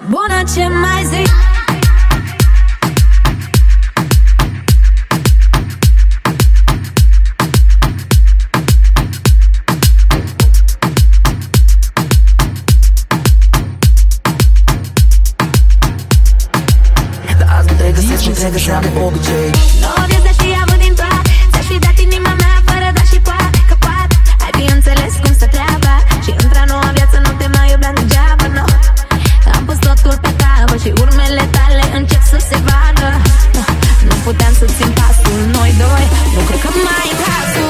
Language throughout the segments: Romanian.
Bună, ce mai zici? Înțeleg că de obicei. Nu aveți de ști avut din toate. Ți-aș fi dat inima mea fără da și poate. Că poate ai fi înțeles cum stă treaba. Și într-a noua viață nu te mai iubeam degeaba, no. Am pus totul pe tavă și urmele tale încep să se vadă. Nu puteam să țin pasul, noi doi. Nu cred că mai e cazul.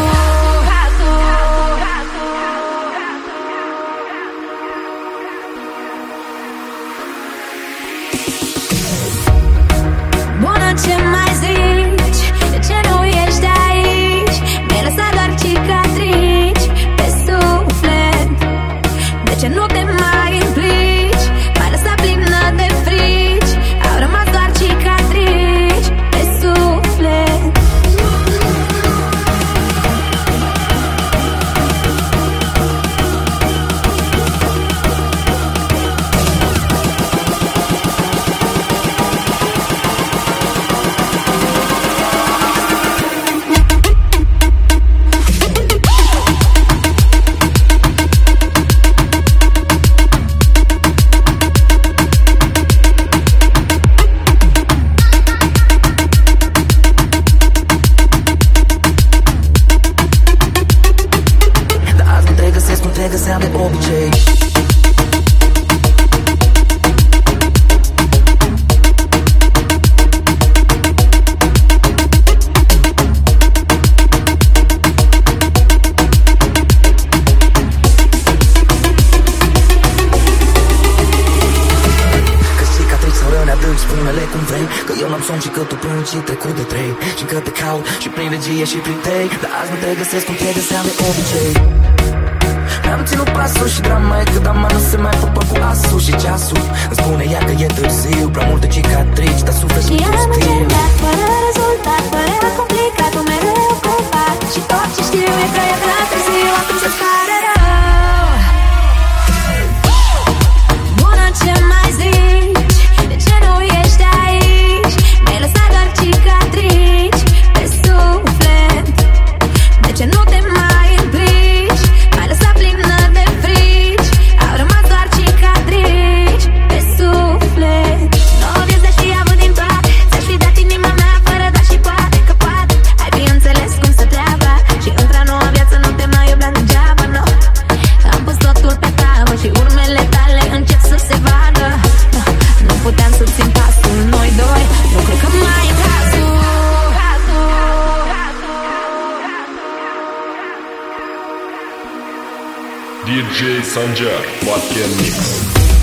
Bună, ce mai zici? De ce nu ești aici? Mi-ai lăsat doar cicatrici pe suflet. De ce nu te mai implici? M-ai lăsat plină de frici. Au rămas doar cicatrici pe suflet. Găseam de obicei. Spune-le cum vrei, că eu n-am somn și că tu plângi și trecut de 3. Și că te caut și prin regie și prin tei. Dar azi nu te găsesc cum te găseam de obicei. Mi-am ținut pasul și drama e că dama nu se mai pupă cu asul și ceasul. Îmi spune ea că e târziu, prea multe cicatrici, dar suflet și tu stiu. Și am încercat fără rezultat, părea complicat, tu mereu ocupat. Și tot ce știu e că e prea târziu, atunci să-ți pare rău. Bună, ce mai zici? De ce nu ești aici? Mi-ai lăsat doar cicatrici pe suflet. De ce nu te mai implici? M-ai lăsat plină de frici. Au rămas doar cicatrici pe suflet. Nu aveți de ști avut din toate. Ți-aș fi dat inima mea fără da și poate. Că poate ai fi înțeles cum stă treaba. Și într-a noua viață nu te mai iubeam degeaba, no. Am pus totul pe tavă și urmele tale încep să se vadă. Nu puteam să țin pasul, noi doi. Nu cred că mai e cazul. DJ Sanjar, Bakken Mix.